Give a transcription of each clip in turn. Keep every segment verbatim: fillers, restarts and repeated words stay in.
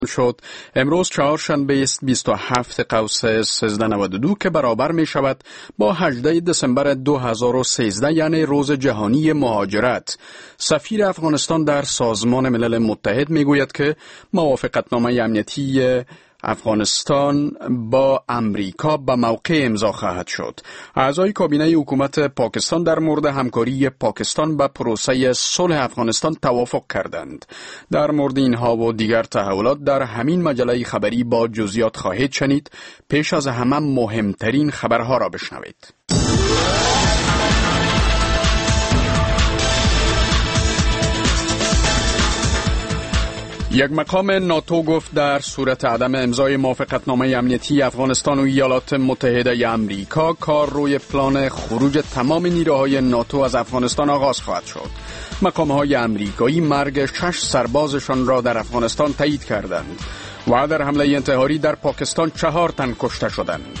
شد. امروز چهارشنبه است بیست و هفتم قوس سیزده نود و دو که برابر می شود با هجدهم دسامبر دو هزار و سیزده، یعنی روز جهانی مهاجرت. سفیر افغانستان در سازمان ملل متحد می گوید که موافقتنامه امنیتی افغانستان با امریکا به موقع امضا خواهد شد. اعضای کابینه حکومت پاکستان در مورد همکاری پاکستان به پروسه صلح افغانستان توافق کردند. در مورد اینها و دیگر تحولات در همین مجله خبری با جزئیات خواهید شنید. پیش از همه مهمترین خبرها را بشنوید. یک مقام ناتو گفت در صورت عدم امضای موافقتنامه امنیتی افغانستان و ایالات متحده امریکا، کار روی پلان خروج تمام نیروهای ناتو از افغانستان آغاز خواهد شد. مقام‌های امریکایی مرگ شش سربازشان را در افغانستان تایید کردند و در حمله انتحاری در پاکستان چهار تن کشته شدند.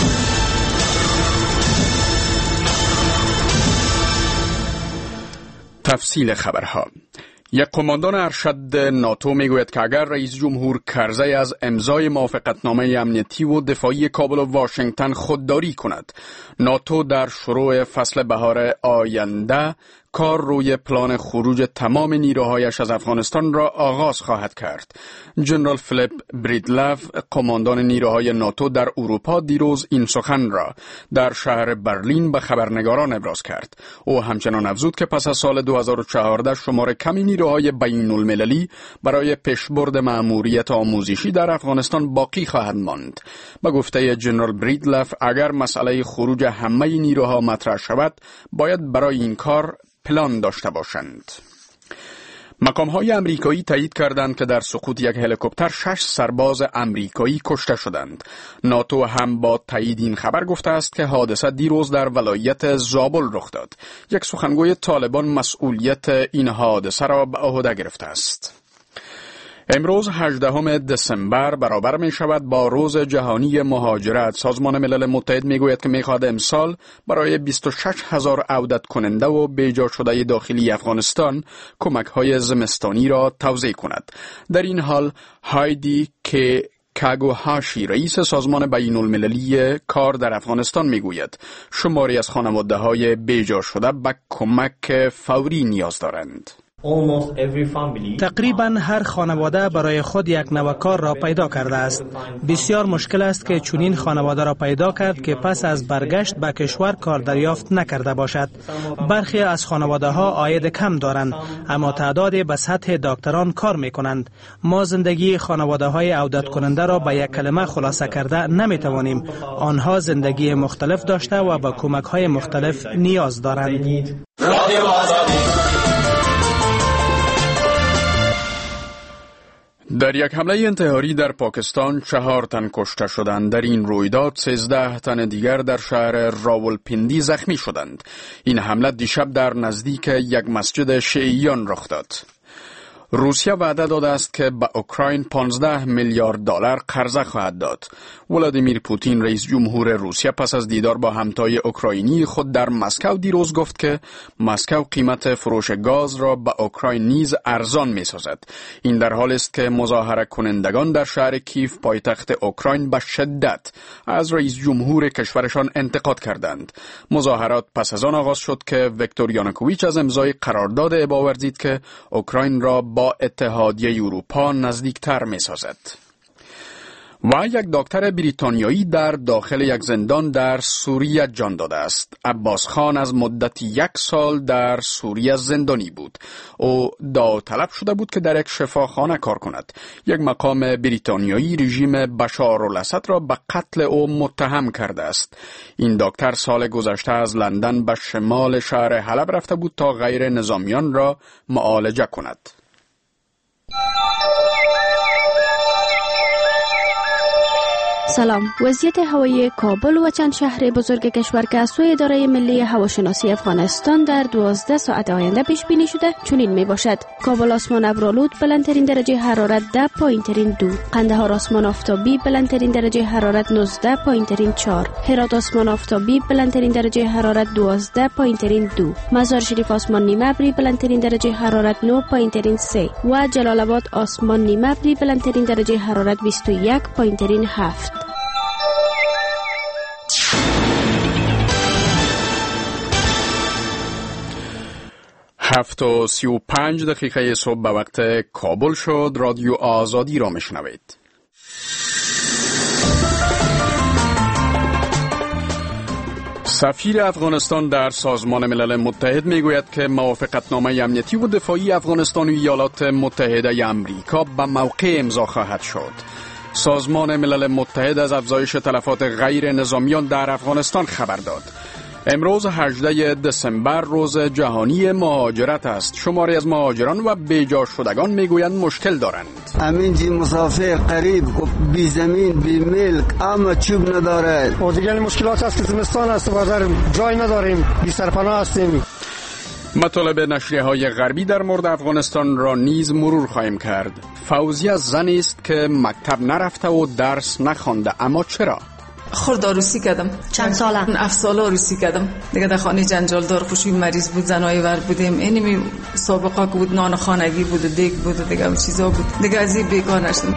تفصیل خبرها. یک قماندان ارشد ناتو میگوید که اگر رئیس جمهور کرزی از امضای موافقتنامه امنیتی و دفاعی کابل و واشنگتن خودداری کند، ناتو در شروع فصل بهار آینده کار روی پلان خروج تمام نیروهایش از افغانستان را آغاز خواهد کرد. جنرال فیلیپ بریدلف، قماندان نیروهای ناتو در اروپا، دیروز این سخن را در شهر برلین به خبرنگاران ابراز کرد. او همچنان افزود که پس از سال دو هزار و چهارده شمار کمی نیروهای بین المللی برای پیشبرد مأموریت آموزشی در افغانستان باقی خواهد ماند. به گفته جنرال بریدلف، اگر مسئله خروج همه نیروها مطرح شود، باید برای این کار پلان داشته باشند. مقام‌های امریکایی تایید کردند که در سقوط یک هلیکوپتر شش سرباز امریکایی کشته شدند. ناتو هم با تایید این خبر گفته است که حادثه دیروز در ولایت زابل رخ داد. یک سخنگوی طالبان مسئولیت این حادثه را به عهده گرفته است. امروز هجدهم دسامبر برابر می شود با روز جهانی مهاجرت. سازمان ملل متحد می گوید که می خواهد امسال برای بیست و شش هزار عودت کننده و بیجا شده داخلی افغانستان کمک های زمستانی را توزیع کند. در این حال هایدی که کاگوهاشی، رئیس سازمان بین المللی کار در افغانستان می گوید شماری از خانواده های بیجا شده به کمک فوری نیاز دارند. تقریبا هر خانواده برای خود یک نوکار را پیدا کرده است. بسیار مشکل است که چنین خانواده را پیدا کرد که پس از برگشت به کشور کار دریافت نکرده باشد. برخی از خانواده ها عاید کم دارند، اما تعدادی به سطح دکتران کار می کنند. ما زندگی خانواده های عودت کننده را به یک کلمه خلاصه کرده نمی توانیم. آنها زندگی مختلف داشته و به کمک های مختلف نیاز دارند. در یک حمله انتحاری در پاکستان چهار تن کشته شدند. در این رویداد سیزده تن دیگر در شهر راولپندی زخمی شدند. این حمله دیشب در نزدیک یک مسجد شیعیان رخ داد. روسیه وعده داده است که به اوکراین پانزده میلیارد دلار قرضه خواهد داد. ولادیمیر پوتین، رئیس جمهور روسیه، پس از دیدار با همتای اوکراینی خود در مسکو دیروز گفت که مسکو قیمت فروش گاز را به اوکراین نیز ارزان می سازد. این در حالی است که مظاهره کنندگان در شهر کیف، پایتخت اوکراین، به شدت از رئیس جمهور کشورشان انتقاد کردند. مظاهرات پس از آن آغاز شد که ویکتور یانوکوویچ از امضای قرارداد ابا ورزید که اوکراین را با اتحادیه اروپا نزدیکتر می سازد. و یک دکتر بریتانیایی در داخل یک زندان در سوریه جان داده است. عباس خان از مدت یک سال در سوریه زندانی بود. او داوطلب شده بود که در یک شفاخانه کار کند. یک مقام بریتانیایی رژیم بشار الاسد را به قتل او متهم کرده است. این دکتر سال گذشته از لندن به شمال شهر حلب رفته بود تا غیر نظامیان را معالجه کند. سلام. وضعیت هوایی کابل و چند شهر بزرگ کشور که از سوی اداره ملی هواشناسی افغانستان در دوازده ساعت آینده پیش بینی شده چنین می باشد: کابل آسمان ابرآلود، بلندترین درجه حرارت ده، پایینترین دو. قندهار آسمان آفتابی، بلندترین درجه حرارت نوزده، پایینترین چهار. هرات آسمان آفتابی بلندترین درجه حرارت دوازده پایین ترین دو، مزار شریف آسمان نیمه ابری بلندترین درجه حرارت نه پایین ترین سه و جلال آباد آسمان نیمه ابری بلندترین درجه حرارت بیست و یک پایین ترین هفت. هفت و سی و پنج دقیقه صبح به وقت کابل شد. رادیو آزادی را میشنوید. سفیر افغانستان در سازمان ملل متحد میگوید که موافقتنامه امنیتی و دفاعی افغانستان و ایالات متحده امریکا به موقع امضا خواهد شد. سازمان ملل متحد از افزایش تلفات غیر نظامیان در افغانستان خبر داد. امروز هجدهم دسامبر روز جهانی مهاجرت است. شماری از مهاجران و بیجا شدگان میگویند مشکل دارند. همین جی مسافر قریب بی زمین بی ملک اما چوب نداره. و دیگر مشکلات هست که زمستان است و در جای نداریم، بی سرپناه هستیم. مطالب نشریه های غربی در مورد افغانستان را نیز مرور خواهیم کرد. فوزیه زنی است که مکتب نرفته و درس نخوانده، اما چرا؟ خورد عروسی کردم. چند ساله؟ هفت ساله عروسی کردم. دیگه در خانه جنجال دار خوشی مریض بود، زنای ور بودیم. اینمی سابقه که بود، نان خانگی بود، دیگ بود، دیگه هم چیزا بود. دیگه از این بیکار نشدم.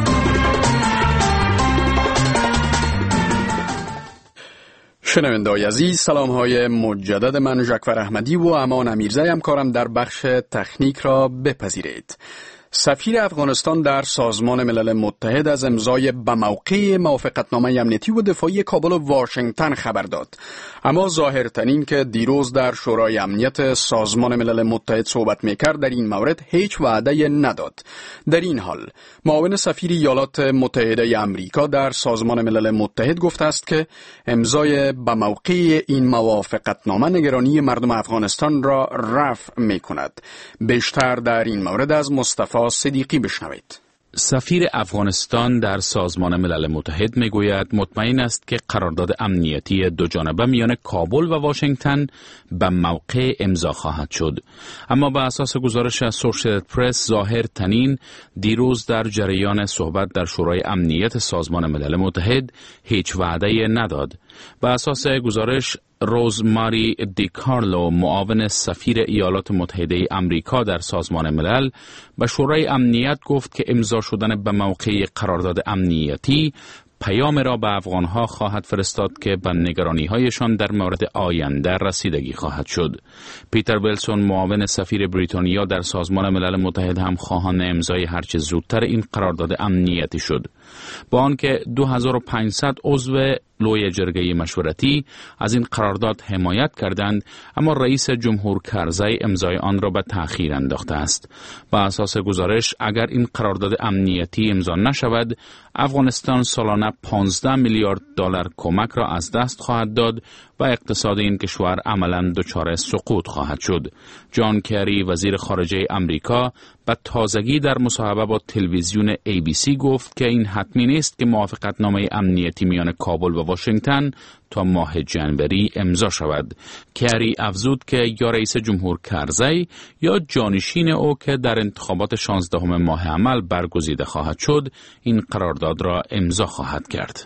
شنونده‌های عزیز، سلام های مجدد من ژکور احمدی و امان امیرزی همکارم در بخش تکنیک را بپذیرید. سفیر افغانستان در سازمان ملل متحد از امضای به موقع موافقتنامه امنیتی و دفاعی کابل و واشنگتن خبر داد. اما ظاهرترین که دیروز در شورای امنیت سازمان ملل متحد صحبت میکرد در این مورد هیچ وعده نداد. در این حال معاون سفیر ایالات متحده امریکا در سازمان ملل متحد گفته است که امضای به موقع این موافقتنامه نگرانی مردم افغانستان را رفع میکند. بیشتر در این مورد از مصطفی صدیقی بشنوید. سفیر افغانستان در سازمان ملل متحد میگوید مطمئن است که قرارداد امنیتی دو جانبه میان کابل و واشنگتن به موقع امضا خواهد شد. اما به اساس گزارش اسوسییتد پرس، ظاهر تنین دیروز در جریان صحبت در شورای امنیت سازمان ملل متحد هیچ وعده نداد. به اساس گزارش، روزماری دی کارلو، معاون سفیر ایالات متحده امریکا در سازمان ملل، به شورای امنیت گفت که امضا شدن به موقع قرارداد امنیتی پیام را به افغانها خواهد فرستاد که به نگرانی‌هایشان در مورد آینده رسیدگی خواهد شد. پیتر ویلسون، معاون سفیر بریتانیا در سازمان ملل متحد، هم خواهان امضای هرچه زودتر این قرارداد امنیتی شد. با آنکه دو هزار و پانصد عضو لوی جرگه مشورتی از این قرارداد حمایت کردند، اما رئیس جمهور کرزی امضای آن را به تأخیر انداخته است. با اساس گزارش، اگر این قرارداد امنیتی امضا نشود، افغانستان سالانه پانزده میلیارد دلار کمک را از دست خواهد داد و اقتصاد این کشور عملاً دچار سقوط خواهد شد. جان کری، وزیر خارجه امریکا، به تازگی در مصاحبه با تلویزیون ای بی سی گفت که این حتمی نیست که موافقتنامه امنیتی میان کابل و واشنگتن تا ماه جنوری امضا شود. کری افزود که یا رئیس جمهور کرزی یا جانشین او که در انتخابات شانزدهم ماه عمل برگزیده خواهد شد، این قرارداد را امضا خواهد کرد.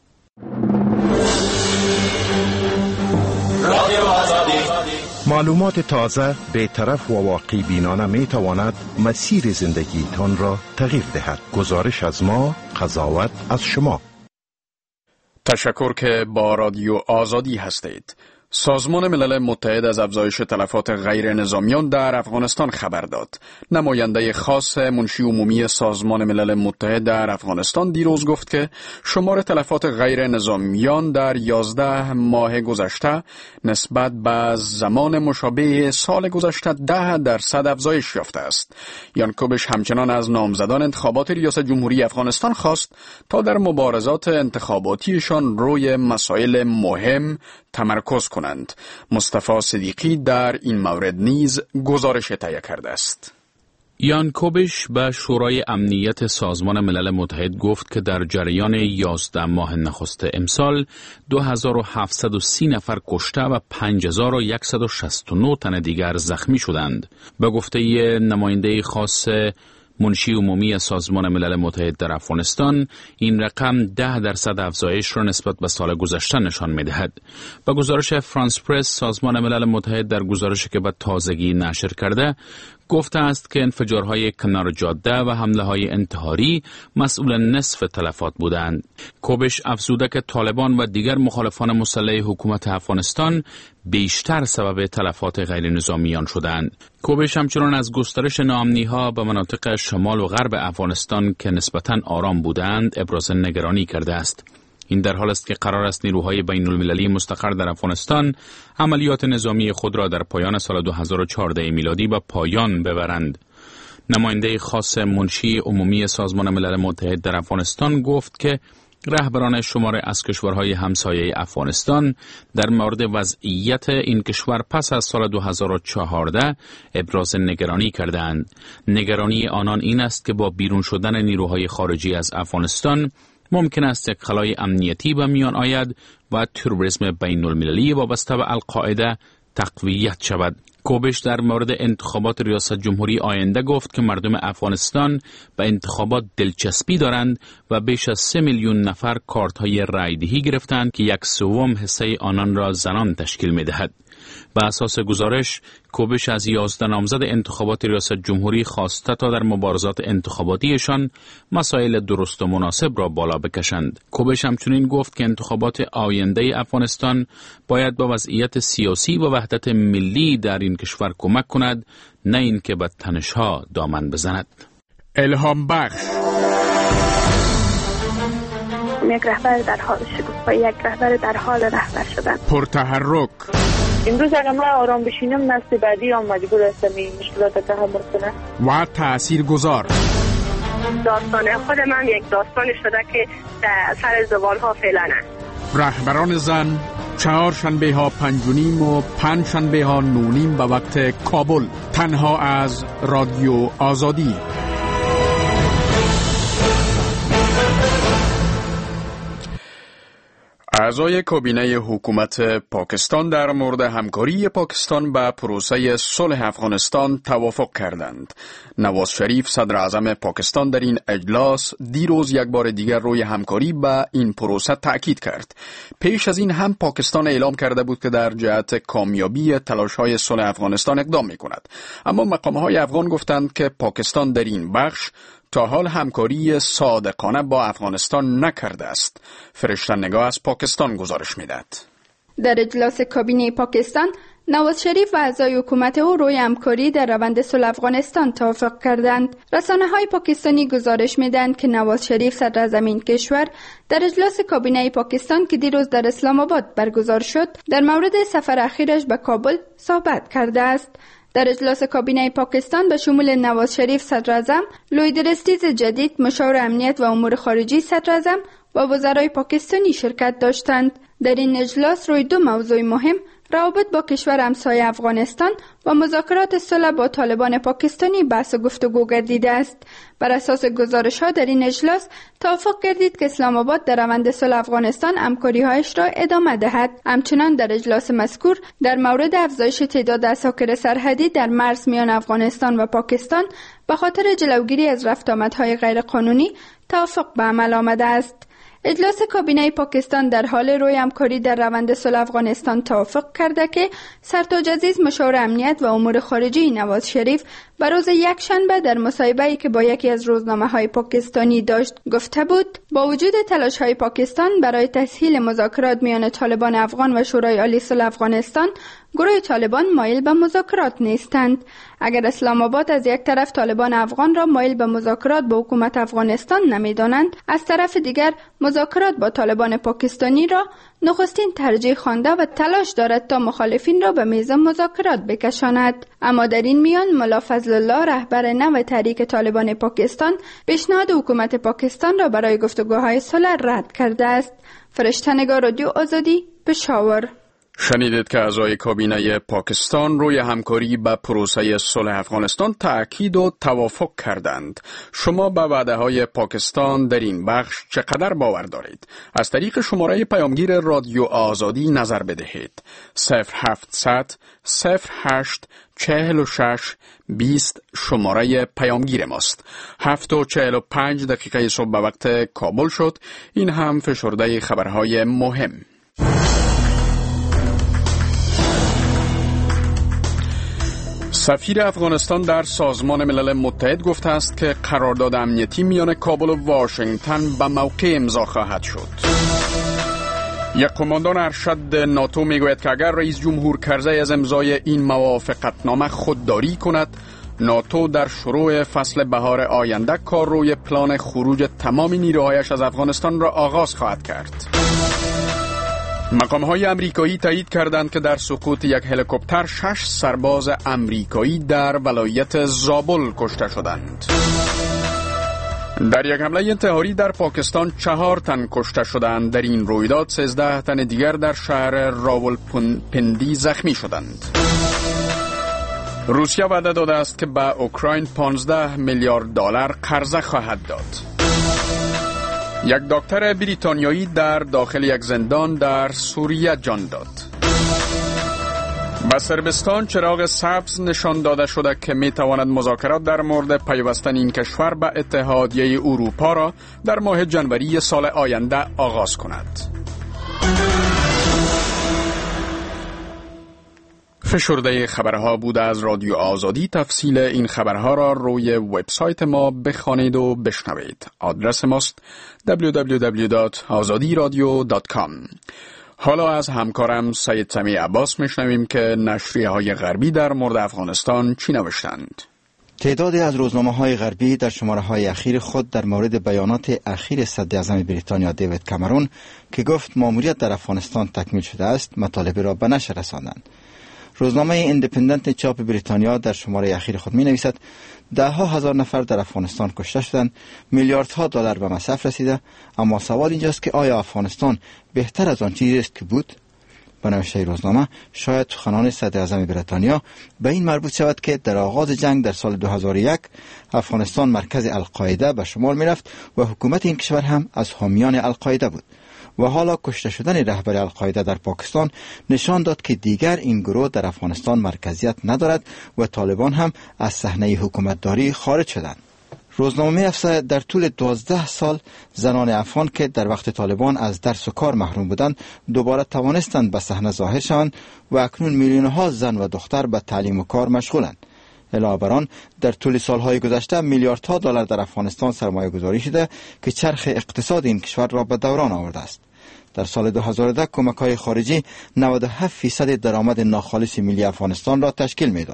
معلومات تازه، بی‌طرف و واقعی بینانه می تواند مسیر زندگی تان را تغییر دهد. گزارش از ما، قضاوت از شما. تشکر که با رادیو آزادی هستید. سازمان ملل متحد از افزایش تلفات غیر نظامیان در افغانستان خبر داد. نماینده خاص منشی عمومی سازمان ملل متحد در افغانستان دیروز گفت که شمار تلفات غیر نظامیان در یازده ماه گذشته نسبت به زمان مشابه سال گذشته ده درصد افزایش یافته است. یانکوبش همچنان از نامزدان انتخابات ریاست جمهوری افغانستان خواست تا در مبارزات انتخاباتیشان روی مسائل مهم تمرکز کنند. مصطفی صدیقی در این مورد نیز گزارش تهیه کرده است. یانکوبش به شورای امنیت سازمان ملل متحد گفت که در جریان یازده ماه نخست امسال دو هزار و هفتصد و سی نفر کشته و پنج هزار و صد و شصت و نه تن دیگر زخمی شدند. به گفته نماینده خاص منشی عمومی سازمان ملل متحد در افغانستان این رقم ده درصد افزایش را نسبت به سال گذشته نشان می‌دهد. با گزارش فرانس پرس، سازمان ملل متحد در گزارشی که به تازگی نشر کرده گفته است که انفجارهای کنار جاده و حمله‌های انتحاری مسئول نصف تلفات بودند. کوبش افزوده که طالبان و دیگر مخالفان مسلح حکومت افغانستان بیشتر سبب تلفات غیر نظامیان شدند. کوبش همچنان از گسترش ناامنی‌ها به مناطق شمال و غرب افغانستان که نسبتاً آرام بودند ابراز نگرانی کرده است. این در حال است که قرار است نیروهای بین المللی مستقر در افغانستان عملیات نظامی خود را در پایان سال دو هزار و چهارده میلادی به پایان ببرند. نماینده خاص منشی عمومی سازمان ملل متحد در افغانستان گفت که رهبران شمار از کشورهای همسایه افغانستان در مورد وضعیت این کشور پس از سال دو هزار و چهارده ابراز نگرانی کردند. نگرانی آنان این است که با بیرون شدن نیروهای خارجی از افغانستان ممکن است یک خلای امنیتی به میان آید و تروریسم بین المللی وابسته به القاعده تقویت شود. کوبش در مورد انتخابات ریاست جمهوری آینده گفت که مردم افغانستان به انتخابات دلچسپی دارند و بیش از سه میلیون نفر کارت های رایدهی گرفتند که یک سوم حصه آنان را زنان تشکیل می دهد. به اساس گزارش، کوبش از یازده نامزد انتخابات ریاست جمهوری خواسته تا در مبارزات انتخاباتیشان مسائل درست و مناسب را بالا بکشند. کوبش همچنین گفت که انتخابات آینده افغانستان باید با وضعیت سیاسی و وحدت ملی در این کشور کمک کند، نه اینکه به تنش‌ها دامن بزند. الهام بخش یک رهبر در حال شکوفایی، یک رهبر در حال رهبر شدن. پرتحرک. امروز اگر من آرام بشینم نسل بعدی هم مجبور هستم این مشکلات رو تحمل کنم. و تاثیرگذار. داستان خود من یک داستان شده که در سر زوال ها فعلا است. رهبران زن چهار شنبه ها پنج و نیم و پنج شنبه ها نو نیم به وقت کابل، تنها از رادیو آزادی. اعضای کابینه حکومت پاکستان در مورد همکاری پاکستان به پروسه صلح افغانستان توافق کردند. نواز شریف صدر اعظم پاکستان در این اجلاس دیروز یک بار دیگر روی همکاری به این پروسه تأکید کرد. پیش از این هم پاکستان اعلام کرده بود که در جهت کامیابی تلاش‌های صلح افغانستان اقدام می‌کند. اما مقام‌های افغان گفتند که پاکستان در این بخش تا حال همکاری صادقانه با افغانستان نکرده است. فرشته نگاه از پاکستان گزارش می‌دهد. در اجلاس کابینه پاکستان، نواز شریف و اعضای حکومت او روی همکاری در روند صلح افغانستان توافق کردند. رسانه‌های پاکستانی گزارش می‌دهند که نواز شریف صدر اعظم این کشور در اجلاس کابینه پاکستان که دیروز در اسلام آباد برگزار شد، در مورد سفر اخیرش به کابل صحبت کرده است. در اجلاس کابینه پاکستان به شمول نواز شریف صدر اعظم، لوید رستیز جدید مشاور امنیت و امور خارجی صدر اعظم و وزرای پاکستانی شرکت داشتند. در این اجلاس روی دو موضوع مهم، روابط با کشور همسایه افغانستان و مذاکرات صلح با طالبان پاکستانی بحث و گفتگو گردیده است. بر اساس گزارش‌ها در این اجلاس توافق گردید که اسلام آباد در روند صلح افغانستان همکاری‌هایش را ادامه دهد. همچنان در اجلاس مذکور در مورد افزایش تعداد عساکر سرحدی در مرز میان افغانستان و پاکستان به خاطر جلوگیری از رفت آمدهای غیرقانونی توافق به عمل آمده است. اجلاس کابینه پاکستان در حال روی همکاری در روند صلح افغانستان توافق کرده که سرتاج عزیز مشاور امنیت و امور خارجی نواز شریف به روز یک شنبه در مصاحبه‌ای که با یکی از روزنامه‌های پاکستانی داشت گفته بود با وجود تلاش‌های پاکستان برای تسهیل مذاکرات میان طالبان افغان و شورای عالی صلح افغانستان، گروه طالبان مایل به مذاکرات نیستند. اگر اسلام آباد از یک طرف طالبان افغان را مایل به مذاکرات با حکومت افغانستان نمی‌دانند، از طرف دیگر مذاکرات با طالبان پاکستانی را نخستین ترجیح خوانده و تلاش دارد تا مخالفین را به میز مذاکرات بکشاند. اما در این میان ملا فضل الله رهبر نو تحریک طالبان پاکستان پیشنهاد حکومت پاکستان را برای گفتگوهای صلح رد کرده است. فرشته نگار رادیو آزادی، پشاور. شنیدید که اعضای کابینه پاکستان روی همکاری به پروسه صلح افغانستان تأکید و توافق کردند. شما به وعده های پاکستان در این بخش چقدر باور دارید؟ از طریق شماره پیامگیر رادیو آزادی نظر بدهید. صفر هفتصد صفر هشت چهل و شش بیست شماره پیامگیر ماست. هفت و چهل و پنج دقیقه صبح به وقت کابل شد. این هم فشرده خبرهای مهم. سفیر افغانستان در سازمان ملل متحد گفته است که قرارداد امنیتی میان کابل و واشنگتن به موقع امضا خواهد شد. یک قماندان ارشد ناتو میگوید که اگر رئیس جمهور کرزی از امضای این موافقتنامه خودداری کند، ناتو در شروع فصل بهار آینده کار روی پلان خروج تمام نیروهایش از افغانستان را آغاز خواهد کرد. مقام‌های امریکایی تایید کردند که در سقوط یک هلیکوپتر شش سرباز امریکایی در ولایت زابل کشته شدند. در یک حمله انتحاری در پاکستان چهار تن کشته شدند. در این رویداد سیزده تن دیگر در شهر راولپندی زخمی شدند. روسیه وعده داده است که به اوکراین پانزده میلیارد دلار قرضه خواهد داد. یک دکتر بریتانیایی در داخل یک زندان در سوریه جان داد. به صربستان چراغ سبز نشان داده شده که می تواند مذاکرات در مورد پیوستن این کشور به اتحادیه اروپا را در ماه جنوری سال آینده آغاز کند. فشرده خبرها بوده از رادیو آزادی. تفصیل این خبرها را روی وبسایت ما بخوانید و بشنوید. آدرس ماست دبلیو دبلیو دبلیو دات آزادی رادیو دات کام. حالا از همکارم سید سمی عباس میشنویم که نشریه های غربی در مورد افغانستان چی نوشتند. تعدادی از روزنامه های غربی در شماره های اخیر خود در مورد بیانات اخیر صدر اعظم بریتانیا دیوید کامرون که گفت ماموریت در افغانستان تکمیل شده است مطالب را به نشر رساندند. روزنامه ایندیپندنت چاپ بریتانیا در شماره اخیر خود می نویسد ده ها هزار نفر در افغانستان کشته شدند، میلیاردها دلار به مصرف رسیده، اما سوال اینجاست که آیا افغانستان بهتر از آن چیزی است که بود؟ به نوشته روزنامه شاید سخنان صدر اعظم بریتانیا به این مربوط شود که در آغاز جنگ در سال دو هزار و یک افغانستان مرکز القاعده به شمار می رفت و حکومت این کشور هم از حامیان القاعده بود و حالا کشته شدن رهبر القاعده در پاکستان نشان داد که دیگر این گروه در افغانستان مرکزیت ندارد و طالبان هم از صحنه حکومتداری خارج شدند. روزنامه می‌افزاید در طول دوازده سال زنان افغان که در وقت طالبان از درس و کار محروم بودند دوباره توانستند به صحنه ظاهر شوند و اکنون میلیون‌ها زن و دختر به تعلیم و کار مشغولند. علاوه بر آن در طول سالهای گذشته میلیاردها دلار در افغانستان سرمایه گذاری شده که چرخ اقتصاد این کشور را به دوران آورده است. در سال دو هزار و ده کمک‌های خارجی نود و هفت فیصد درآمد ناخالص ملی افغانستان را تشکیل می‌داد.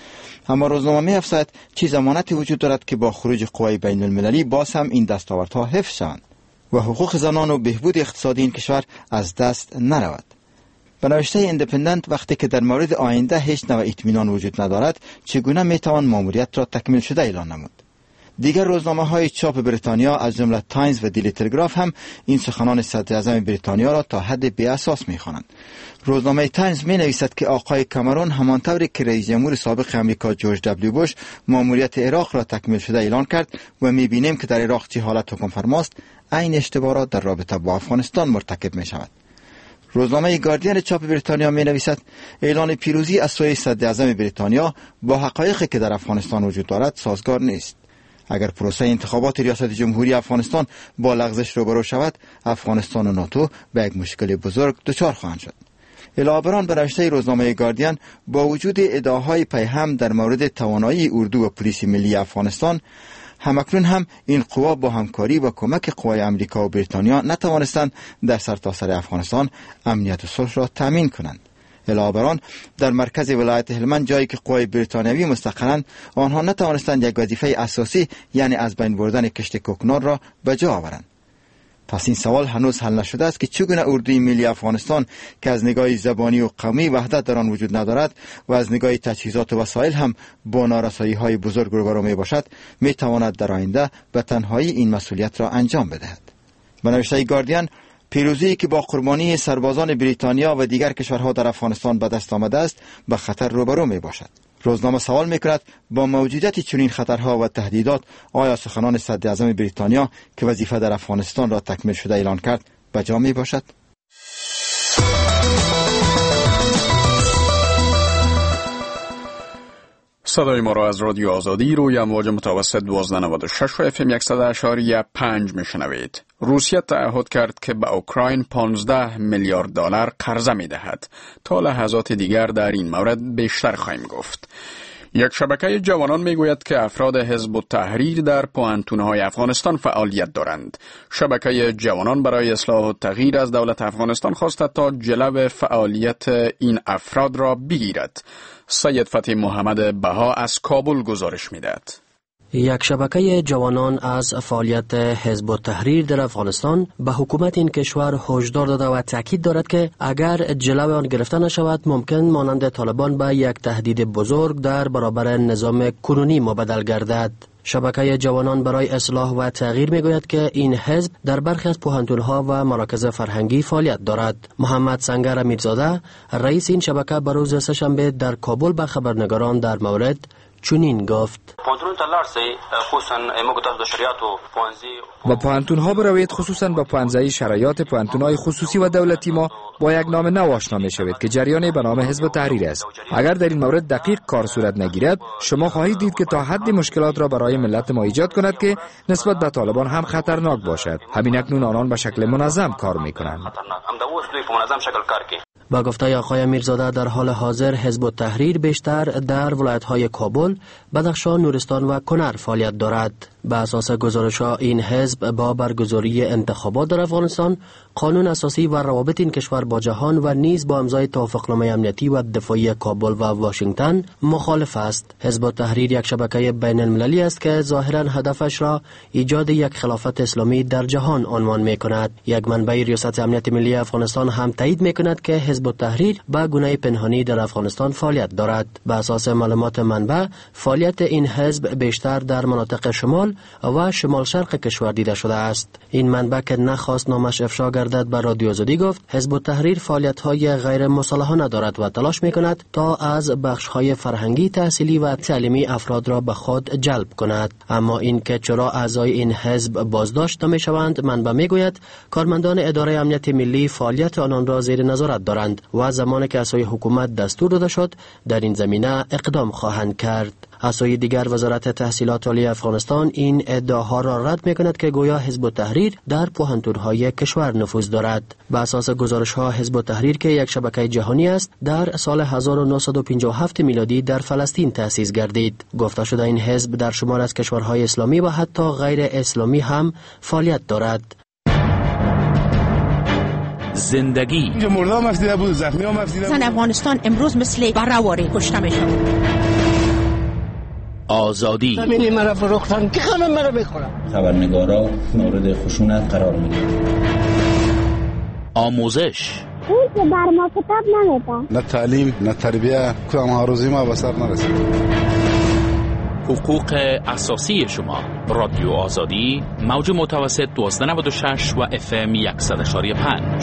اما روزنامه می‌افزاید چه ضمانتی وجود دارد که با خروج قوای بین المللی باز هم این دستاوردها حفظ شوند و حقوق زنان و بهبود اقتصادی این کشور از دست نرود. به نوشته ایندیپندنت وقتی که در مورد آینده هیچ نوع اطمینان وجود ندارد چگونه میتوان ماموریت را تکمیل شده اعلان نمود؟ دیگر روزنامه های چاپ بریتانیا از جمله تایمز و دیلی تلگراف هم این سخنان صدر اعظم بریتانیا را تا حد بی اساس می‌خوانند. روزنامه تایمز می نویسد که آقای کامرون همانطوری که رئیس جمهور سابق آمریکا جورج دبلیو بوش ماموریت عراق را تکمیل شده اعلان کرد و می‌بینیم که در عراق چه حالت حکم فرماست، این اشتباهات در رابطه با افغانستان مرتکب می‌شود. روزنامه گاردین چاپ بریتانیا می نویسد اعلان پیروزی از سوی صدر اعظم بریتانیا با حقایقی که در افغانستان وجود دارد سازگار نیست. اگر پروسه انتخابات ریاست جمهوری افغانستان با لغزش روبرو شود، افغانستان و ناتو به یک مشکل بزرگ دچار خواهند شد. علاوه بر آن به نوشته روزنامه گاردین با وجود ادعاهای پیهم در مورد توانایی اردو و پلیس ملی افغانستان، همکنون هم این قوا با همکاری و کمک قوای امریکا و بریتانیا نتوانستند در سرتاسر افغانستان امنیت و صلح را تامین کنند. علاوه بر آن در مرکز ولایت هلمند جایی که قوای بریتانیایی مستقرند، آنها نتوانستند یک وظیفه اساسی یعنی از بین بردن کشت کوکنار را به جا آورند. پس این سوال هنوز حل نشده است که چگونه اردوی ملی افغانستان که از نگاه زبانی و قومی وحدت در آن وجود ندارد و از نگاه تجهیزات و وسایل هم با نارسایی‌های بزرگ روبرو می باشد، می تواند در آینده به تنهایی این مسئولیت را انجام بدهد. به نوشته گاردین پیروزی که با قربانی سربازان بریتانیا و دیگر کشورها در افغانستان به دست آمده است به خطر روبرو می باشد. روزنامه سوال می کند با موجودیت چنین خطرها و تهدیدات آیا سخنان صدراعظم بریتانیا که وظیفه در افغانستان را تکمیل شده اعلان کرد بجا می باشد؟ صدای ما را از رادیو آزادی روی امواج متوسط دوازده نود و شش و اف ام صد اشاری پنج میشنوید. روسیه تعهد کرد که به اوکراین پانزده میلیارد دلار قرضه میدهد. تا لحظات دیگر در این مورد بیشتر خواهیم گفت. یک شبکه جوانان میگوید که افراد حزب التحریر در پوهنتون‌های افغانستان فعالیت دارند. شبکه جوانان برای اصلاح و تغییر از دولت افغانستان خواسته تا جلو فعالیت این افراد را بگیرد. سید فتحی محمد بها از کابل گزارش می‌دهد. یک شبکه جوانان از فعالیت حزب التحریر در افغانستان به حکومت این کشور هشدار داده و تاکید دارد که اگر جلو آن گرفته نشود ممکن مانند طالبان به یک تهدید بزرگ در برابر نظام کنونی مبدل گردد. شبکه جوانان برای اصلاح و تغییر میگوید که این حزب در برخی از پوهنتون‌ها و مراکز فرهنگی فعالیت دارد. محمد سنگر امیرزاده رئیس این شبکه به روز سه‌شنبه در کابل به خبرنگاران در مورد چنین گفت: با پوهنتون ها بروید، خصوصا با پانزده شرایط پوهنتون های خصوصی و دولتی ما با یک نام نو آشنا می شوید که جریانی به نام حزب التحریر است. اگر در این مورد دقیق کار صورت نگیرد شما خواهید دید که تا حدی مشکلات را برای ملت ما ایجاد کند که نسبت به طالبان هم خطرناک باشد. همین اکنون آنان به شکل منظم کار می کنند. با گفته آقای میرزاده در حال حاضر حزب التحریر بیشتر در ولایت‌های کابل، بدخشان، نورستان و کنر فعالیت دارد. به اساس گزارش‌ها این حزب با برگزاری انتخابات در افغانستان، قانون اساسی و روابط این کشور با جهان و نیز با امضای توافقنامه امنیتی و دفاعی کابل و واشنگتن مخالف است. حزب التحریر یک شبکه بین المللی است که ظاهراً هدفش را ایجاد یک خلافت اسلامی در جهان عنوان می‌کند. یک منبع ریاست امنیت ملی افغانستان هم تایید می‌کند که حزب التحریر به گونه پنهانی در افغانستان فعالیت دارد. به اساس معلومات منبع، فعالیت این حزب بیشتر در مناطق شمال و شمال شرق کشور دیده شده است. این منبع که نخواست نامش افشا گردد به رادیو آزادی گفت حزب التحریر فعالیت‌های غیر مصالحانه دارد و تلاش می‌کند تا از بخش‌های فرهنگی، تحصیلی و تعلیمی افراد را به خود جلب کند. اما این که چرا اعضای این حزب بازداشت نمی‌شوند، منبع می‌گوید کارمندان اداره امنیت ملی فعالیت آنان را زیر نظارت دارند و زمانی که اعضای حکومت دستور داده شد در این زمینه اقدام خواهند کرد. اعضای دیگر وزارت تحصیلات عالی افغانستان این ادعاها را رد می‌کند که گویا حزب التحریر در پوهنتون‌های کشور نفوذ دارد. به اساس گزارش‌ها حزب التحریر که یک شبکه جهانی است، در سال هزار و نهصد و پنجاه و هفت میلادی در فلسطین تأسیس گردید. گفته شده این حزب در شمار از کشورهای اسلامی و حتی غیر اسلامی هم فعالیت دارد. زندگی مردم مفیده بود، زخمی ها مفیده بود. زن افغانستان امروز مثل برهواری کشته میشد. آزادی زمینی مرا فروختن که خانم مرا بخورم. خبرنگارا مورد خشونت قرار میگیرن. آموزش اون که بر ما کتاب نمیدن. نه تعلیم نه تربیه، کدام هاروزی ما به سر نرسید. حقوق اساسی شما. رادیو آزادی، موج متوسط دوازده نود و شش و اف ام صد و پنج.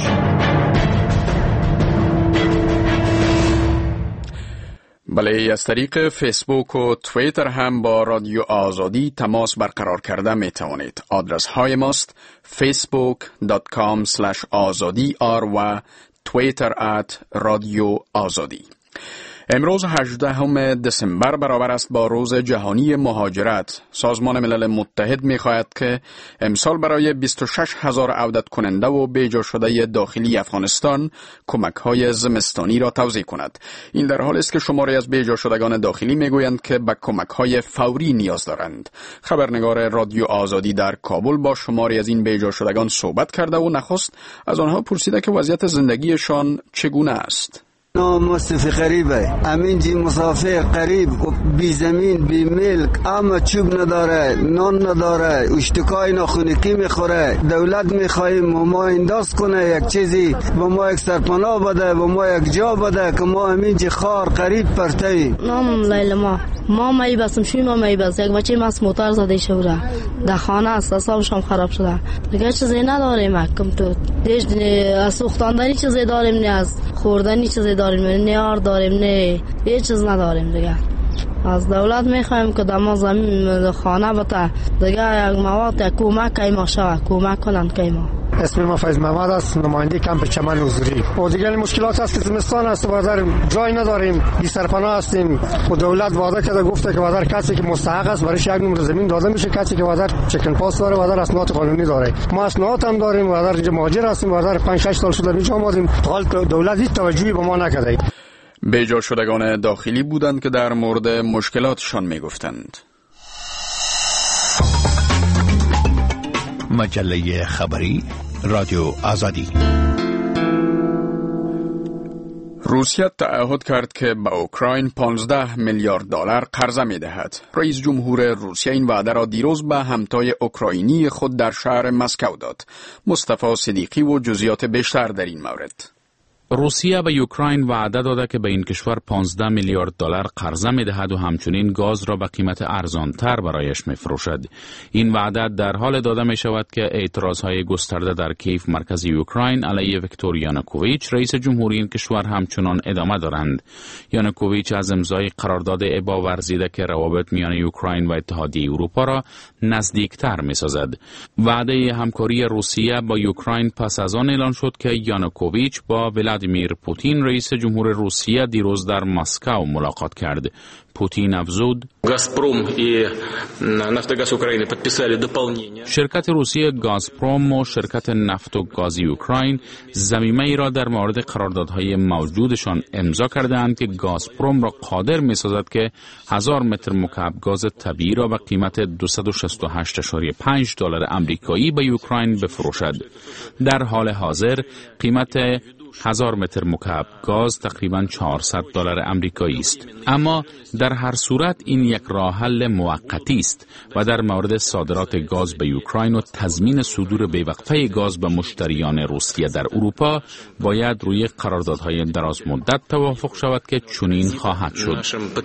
بله، از طریق فیسبوک و توییتر هم با رادیو آزادی تماس برقرار کرده می توانید. آدرس های ماست فیسبوک دات کام اسلش آزادی آر و توییتر ات رادیو آزادی. امروز هجدهم دسامبر برابر است با روز جهانی مهاجرت. سازمان ملل متحد می‌خواهد که امسال برای بیست و شش هزار عودت کننده و بیجا شده داخلی افغانستان کمک‌های زمستانی را توزیع کند. این در حالی است که شماری از بیجا شدگان داخلی می‌گویند که به کمک‌های فوری نیاز دارند. خبرنگار رادیو آزادی در کابل با شماری از این بیجا شدگان صحبت کرده و نخست از آنها پرسیده که وضعیت زندگیشان چگونه است. نام مصطفی غریبه، امین جی مسافر غریب، بی زمین بی ملک، اما چوب نداره، نان نداره، اشتکای ناخونکی میخوره. دولت میخوایم ما انداز کنه یک چیزی، با ما یک سرپناه بده، با ما یک جا بده که ما امین جی خار غریب پرتایی. نام لیلا ما می بسم شوی ما می بس یک بچه ماست موتور زده شده در خانه است، حسابش هم خراب شده دیگه. چیزی نداریم کم تو دیش از سوختاندنی چیزی داریم، نه از خوردنی چیزی داریم، نه یار داریم، نه هیچ چیز نداریم دیگه. از دولت میخوایم که در ما زمین خانه بده دیگه، یک مواد یک کمک که ما شود کمک کنند که ما. اسم ما فیض محمد است، نماینده کمپ چمن حضوری. و دیگه مشکلات هست که زمستان است و در جای نداریم، بی سرپناه هستیم. و دولت وعده کرده گفته که وادر کسی که مستحق است برایش یک نمره زمین داده میشه، کسی که وادر چکن پاس داره، وادر اسناد قانونی داره. ما اسناد هم داریم، وادر اینجا مهاجر هستیم، وادر پنج شش سال شده اینجا آمدیم، حال دولت هیچ توجهی به ما نکرده. بیجا شدگان داخلی بودند که در مورد مشکلاتشان میگفتند. مجله خبری رادیو آزادی. روسیه تعهد کرد که به اوکراین پانزده میلیارد دلار قرضه می‌دهد. رئیس جمهور روسیه این وعده را دیروز به همتای اوکراینی خود در شهر مسکو داد. مصطفی صدیقی و جزئیات بیشتر در این مورد. روسیه به اوکراین وعده داده که به این کشور پانزده میلیارد دلار قرضه می‌دهد و همچنین گاز را به قیمت ارزانتر برایش می‌فروشد. این وعده در حال داده می‌شود که اعتراضهای گسترده در کیف مرکزی اوکراین علیه ویکتور یانوکوویچ رئیس جمهوری این کشور همچنان ادامه دارند. یانوکوویچ از امضای قرارداد ابا ورزیده که روابط میان اوکراین و اتحادیه اروپا را نزدیکتر می‌سازد. وعده همکاری روسیه با اوکراین پس از آن اعلان شد که یانوکوویچ با ولادیمیر پوتین رئیس جمهور روسیه دیروز در مسکو ملاقات کرد. پوتین افزود: شرکت روسیه گازپروم و شرکت نفت و گازی اوکراین ضمیمه ای را در مورد قراردادهای موجودشان امضا کردند که گازپروم را قادر می سازد که هزار متر مکعب گاز طبیعی را به قیمت دویست و شصت و هشت ممیز پنج دلار آمریکایی به اوکراین بفروشد. در حال حاضر قیمت هزار متر مکعب گاز تقریباً چهارصد دلار آمریکایی است. اما در هر صورت این یک راه حل موقتی است و در مورد صادرات گاز به اوکراین و تضمین صدور بی‌وقفه گاز به مشتریان روسیه در اروپا باید روی قراردادهای دراز مدت توافق شود که چنین خواهد شد.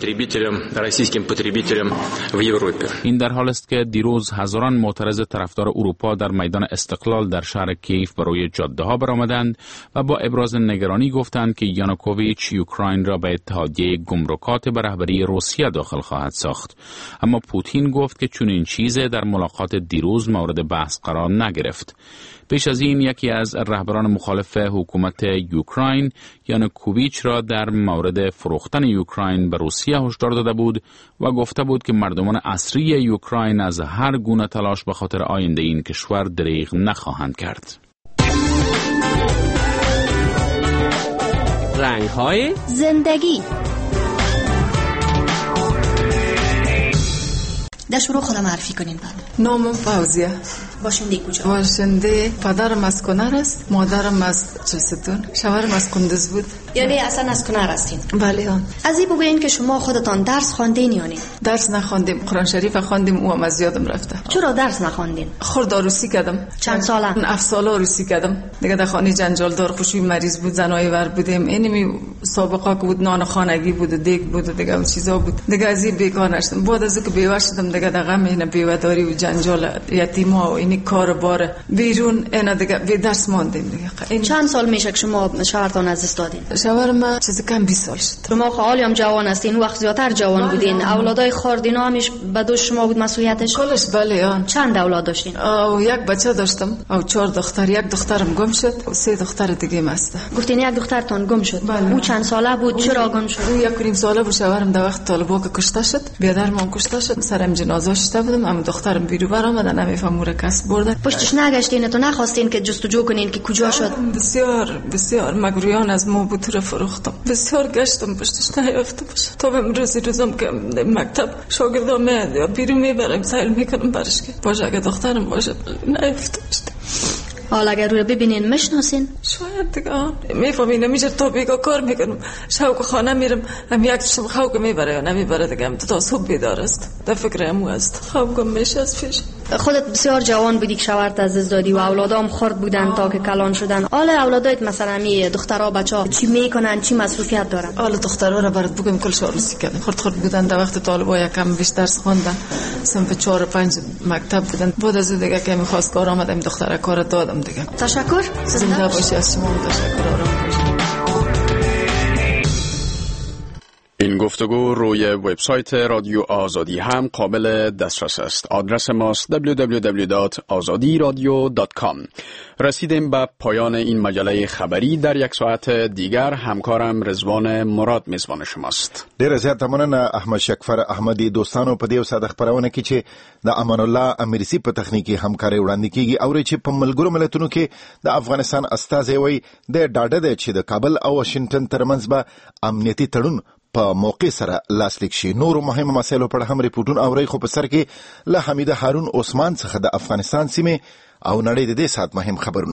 این در حال است که دیروز هزاران معترض طرفدار اروپا در میدان استقلال در شهر کیف بر روی جاده ها برآمدند و با ابراز نگرانی گفتند که یانوکوویچ اوکراین را به اتحادیه گمرکات به رهبری روسیه داخل خواهد ساخت. اما پوتین گفت که چنین چیزی در ملاقات دیروز مورد بحث قرار نگرفت. پیش از این یکی از رهبران مخالف حکومت اوکراین یانوکوویچ را در مورد فروختن اوکراین به روسیه هشدار داده بود و گفته بود که مردمان اصلی اوکراین از هر گونه تلاش به خاطر آینده این کشور دریغ نخواهند کرد. رنگ‌های زندگی. در شروع خودم معرفی کنین. بعد نامم فوزیه. باشنده کجا؟ باشنده پدرم از کنر است، مادرم از چلستون، شوهرم از کندز بود. یعنی اصلا از کنر هستین؟ بله. ها. از این بگوین که شما خودتان درس خواندین یا نه؟ درس نخواندیم، قرآن شریف خواندیم، او هم از یادم رفته. چرا درس نخواندین؟ خورد عروسی کردم. چند ساله؟ هفت ساله عروسی کردم. دیگه در خانه جنجال دار خوشی مریض بود، زنای ور بودیم. اینمی سابقه بود، نان خانگی بود، دیگ بود، دیگه اون چیزا بود. دیگه از این بیکار نشدم. بعد از اینکه بیوه شدم دیگه در غم این بیوه‌داری و جنجال یتیما و این کار بار بیرون اینا دیگه به درس ماندیم دیگه. این چند سال میشه که شما شوهرتون از دست دادین؟ شوهر ما چیزی کم بیست سال شد. شما خالی هم جوان هستین، وقت زیادتر جوان بودین. اولادای خاردینا همیش به دوش شما بود مسئولیتش؟ کلش بله. آن چند اولاد داشتین؟ او یک بچه داشتم او چهار دختر. یک دخترم گم شد و سه دختر دیگه مسته. گفتین یک دخترتون گم شد؟ بله. او چند ساله بود؟ چرا گم شد؟ او یک نیم ساله بود. شوهرم در وقت طالبا که کشته شد، بیادرم کشته شد، سرم جنازه شده بودم، اما دخترم بیرو برآمد، نمیفهمم کس برده. پشتش نگشتین تو نخواستین که جستجو کنین که کجا شد؟ بسیار بسیار مگرویان از ما بود رو فروختم. بسیار گشتم پشتش نیافته باشه. تا امروزی روزم که مکتب شاگردام میاد بیرون میبرم سیل میکنم برش که باشه اگه دخترم باشه نیافته باشه. حالا اگر رو ببینین میشناسین؟ شاید دیگه میفهمین نمیشه تا بیگا کار میکنم شوق خانه میرم هم یک شب خواب میبره یا نمیبره دیگه هم تا صبح بیدار است در فکر امو است خوابم میشه از پیش. خودت بسیار جوان بودی که شوهرت از دست دادی و اولادام خرد بودن تا که کلان شدن. حالا اولادایت مثلا می دخترها بچه‌ها چی میکنن چی مصروفیت دارن؟ حالا دخترها را برات بگم کلش عروسی کردن خرد خرد بودن در وقت طالبا یکم بیشتر خوندن صنف چهار و پنج مکتب بودن بعد از دیگه که میخواست کار آمدم دختره کار دادم دیگه. تشکر. زنده باشی از شما تشکر. آرام باشی. این گفتگو روی وبسایت رادیو آزادی هم قابل دسترس است. آدرس ماست دبلیو دبلیو دبلیو دات آزادی رادیو دات کام. رسیدیم به پایان این مجله خبری. در یک ساعت دیگر همکارم رضوان مراد میزبان شماست. ډیره زیاته مننه احمد شکفر احمدي. دوستانو په دې ساده خبرونه کې چې د امان الله امیرسی په تخنیکی همکاري وړاندې کیږي او چې په ملګرو ملتونو کې د افغانستان استازي وي د ډاډه دی چې د کابل او واشنگټن ترمنځ به امنیتي تړون په موقع سره لاسلیک شي. نور مهمه مسایلو پر هم ریپورتونه اوري خو په سر کې له حمیده هارون عثمان څخه د افغانستان سیمه او نړۍ د دې سات مهم خبرونه